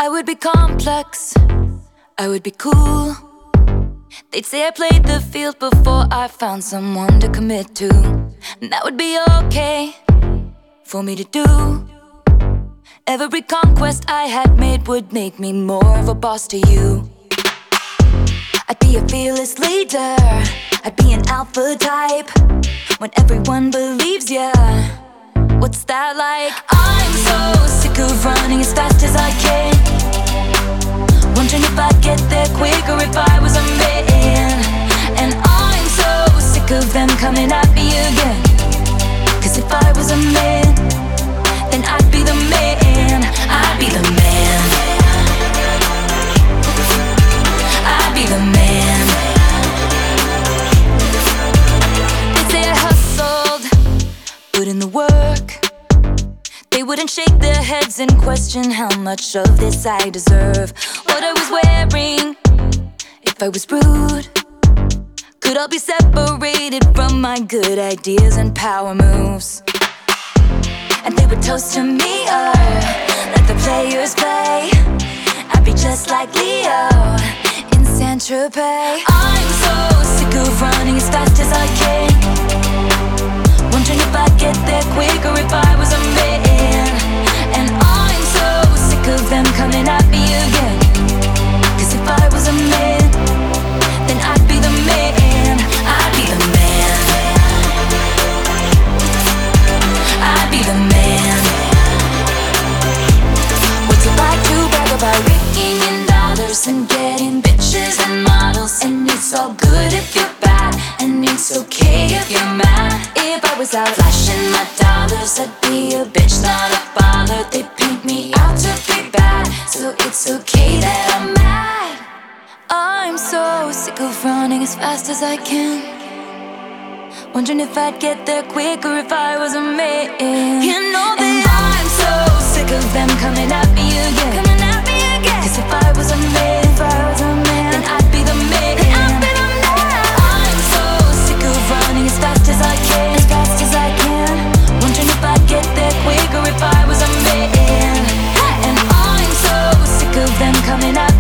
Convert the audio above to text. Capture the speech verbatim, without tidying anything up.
I would be complex, I would be cool. They'd say I played the field before I found someone to commit to. And that would be okay for me to do. Every conquest I had made would make me more of a boss to you. I'd be a fearless leader, I'd be an alpha type. When everyone believes ya, what's that like? I'm so sick of running as fast as I can, wondering if I'd get there quicker if I was a man. And I'm so sick of them coming at me again, 'cause if I was a man, then I'd be the man. I'd be the man. I'd be the man. They'd say I hustled, put in the work. They wouldn't shake their heads and question how much of this I deserve. What I was wearing, if I was rude, could all be separated from my good ideas and power moves. And they would toast to me, or let the players play. I'd be just like Leo in Saint-Tropez. I'm so sick of running as fast as I can, wondering if I'd get there quicker if I was a man. And I'm so sick of them coming at me again, 'cause if I was a man, then I'd be the man. I'd be the man. I'd be the man. What's it like to brag about raking in dollars and getting bitches and models? And it's all good if you're bad, and it's okay if you're mad. If I was out flashing my dollars, I'd be a bitch, not a bother. They paint me out to be bad, so it's okay that I'm mad. I'm so sick of running as fast as I can, wondering if I'd get there quicker if I was a man. You know that and I'm so sick of them coming at me again, coming at me again. 'Cause if I was a man, if I was a man, then I'd be the man. Then I'd be the man. I'm so sick of running as fast as I can, as fast as I can, wondering if I'd get there quicker if I was a man. And I'm so sick of them coming at